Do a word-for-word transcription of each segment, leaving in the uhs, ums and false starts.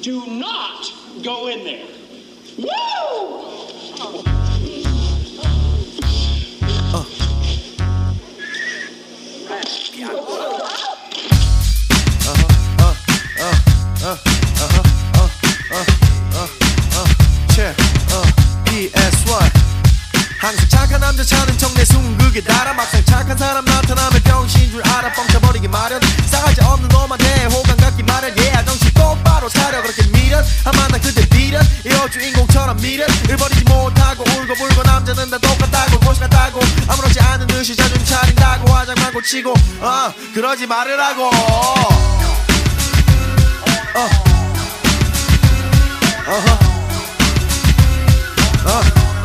Do not go in there. Woo! Uh. 항상 착한 남자 찾는 척 내 숨그게 달아 막상 착한 사람 나타나면 병신 줄 알아 뻥쳐버리기 마련 싸가지 없는 놈한테 호감 갖기 마련 yeah 정신 똑바로 차려 그렇게 미련 아마 나 그때 미련 이 여주인공처럼 미련을 버리지 못하고 울고 불고 남자는 다 똑같다고 곳이 같다고 아무렇지 않은 듯이 자존심 차린다고 화장만 고치고 어 그러지 말으라고 어 어허 어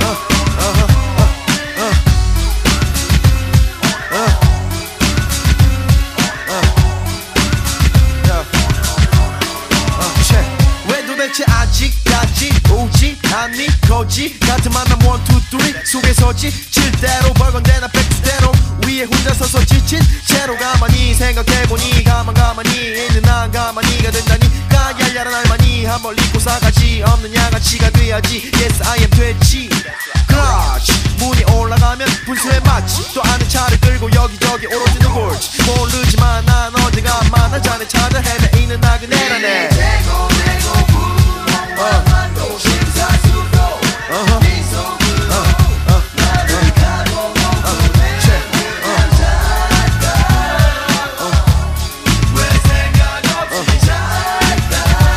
도대체 아직까지 오지 않니 거지 같은 만남 원, 투, 쓰리 속에 서지 칠대로 벌건대나 백투대로 위에 혼자 서서 지친 채로 가만히 생각해보니 가만 가만히 있는 난 가만히가 된다니까 얄얄한 할머니 한 멀리 잊고 사가지 없는 양아치가 돼야지 Yes I am 됐지 Crush 문이 올라가면 분수에 맞지 또 아는 차를 끌고 여기저기 오로지는 골치 모르지만 난 어제가 많아 자네 찾아 헤매이는 나 그네라네 만도 심사숙고 네 속으로 나를 가둬놓고 내 살까 왜 생각 없이 살까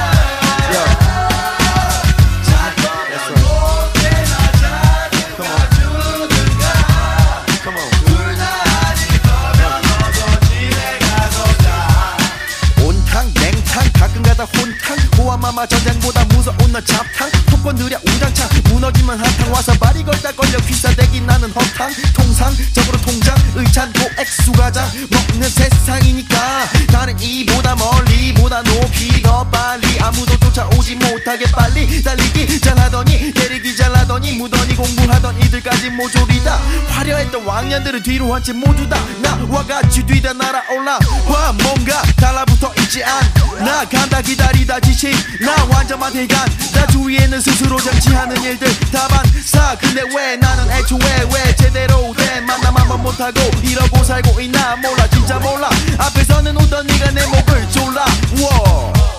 잠깐만 못해나 자든가 주든가 둘 다 아닐 거면 어서 집에 가서 자 온탕 냉탕 가끔가다 혼탕 호화마마 전쟁보다 무서운 나 잡탕 폭권 느려 웅장창 무너지면 한탕 와서 발이 걸다 걸려 귀싸대기 나는 허탕 통상적으로 통장 의찬고 액수가장 먹는 세상이니까 나는 이보다 멀리 보다 높이 더 빨리 아무도 쫓아오지 못하게 빨리 달리기 잘하더니 내리기 잘하더니 무던히 공부하던 이들까지 모조리다 화려했던 왕년들을 뒤로 한 채 모두 다 나와 같이 뒤다 날아올라 와 뭔가 달라붙어 있지 않나 간다 기다리다 지친 나 완전만 대간 나 주위에는 스스로 장치하는 일들 다 반사 근데 왜 나는 애초에 왜 제대로 된 만남 한번 못하고 이러고 살고 있나 몰라 진짜 몰라 앞에서는 웃던 네가 내 목을 졸라 워